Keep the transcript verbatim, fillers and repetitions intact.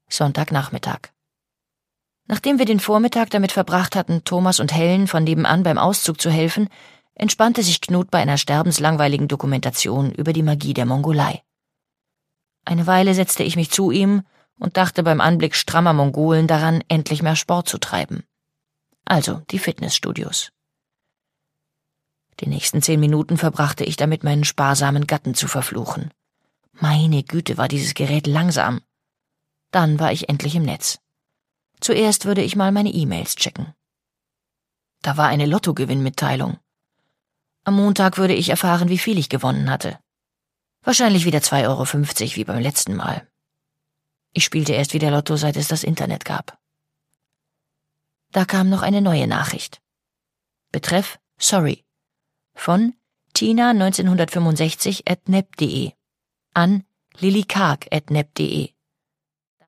Sonntagnachmittag. Nachdem wir den Vormittag damit verbracht hatten, Thomas und Helen von nebenan beim Auszug zu helfen, entspannte sich Knut bei einer sterbenslangweiligen Dokumentation über die Magie der Mongolei. Eine Weile setzte ich mich zu ihm und dachte beim Anblick strammer Mongolen daran, endlich mehr Sport zu treiben. Also die Fitnessstudios. Die nächsten zehn Minuten verbrachte ich damit, meinen sparsamen Gatten zu verfluchen. Meine Güte, war dieses Gerät langsam. Dann war ich endlich im Netz. Zuerst würde ich mal meine E-Mails checken. Da war eine Lottogewinnmitteilung. Am Montag würde ich erfahren, wie viel ich gewonnen hatte. Wahrscheinlich wieder zwei Euro fünfzig wie beim letzten Mal. Ich spielte erst wieder Lotto, seit es das Internet gab. Da kam noch eine neue Nachricht. Betreff Sorry. Von Tina neunzehnhundertfünfundsechzig at neb punkt de an lillykarg at neb punkt de.